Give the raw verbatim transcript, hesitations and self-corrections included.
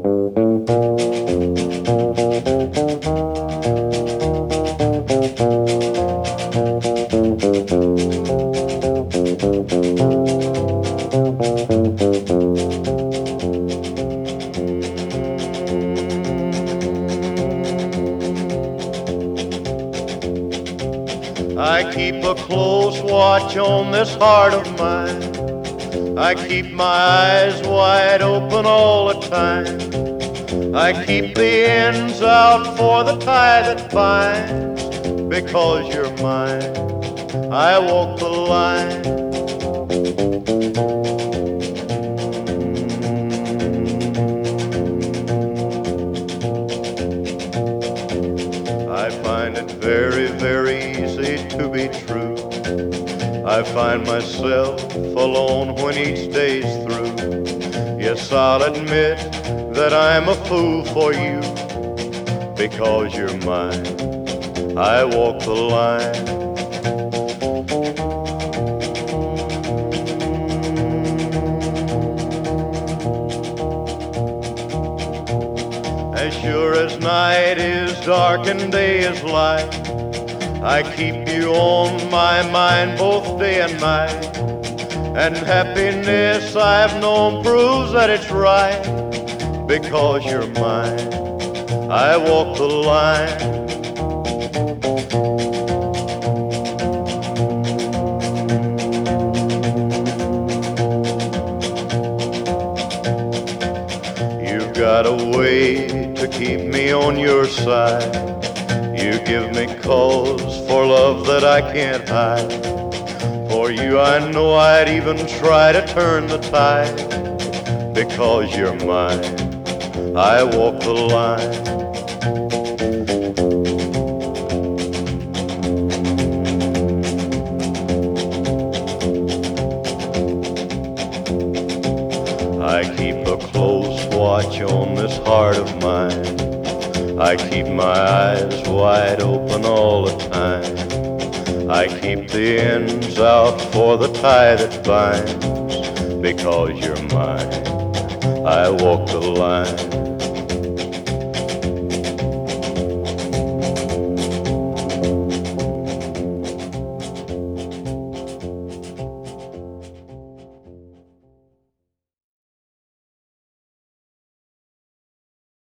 I keep a close watch on this heart of mine. I keep my eyes wide open all the time. I keep the ends out for the tie that binds. Because you're mine, I walk the line. I find it very, very easy to be true. I find myself alone when each day's through. Yes, I'll admit that I'm a fool for you. Because you're mine, I walk the line. As sure as night is dark and day is light, I keep you on my mind both day and night. And happiness I've known proves that it's right. Because you're mine, I walk the line. You've got a way to keep me on your side. You give me cause for love that I can't hide. For you I know I'd even try to turn the tide. Because you're mine, I walk the line. I keep a close watch on this heart of mine. I keep my eyes wide open all the time. I keep the ends out for the tie that binds. Because you're mine, I walk the line.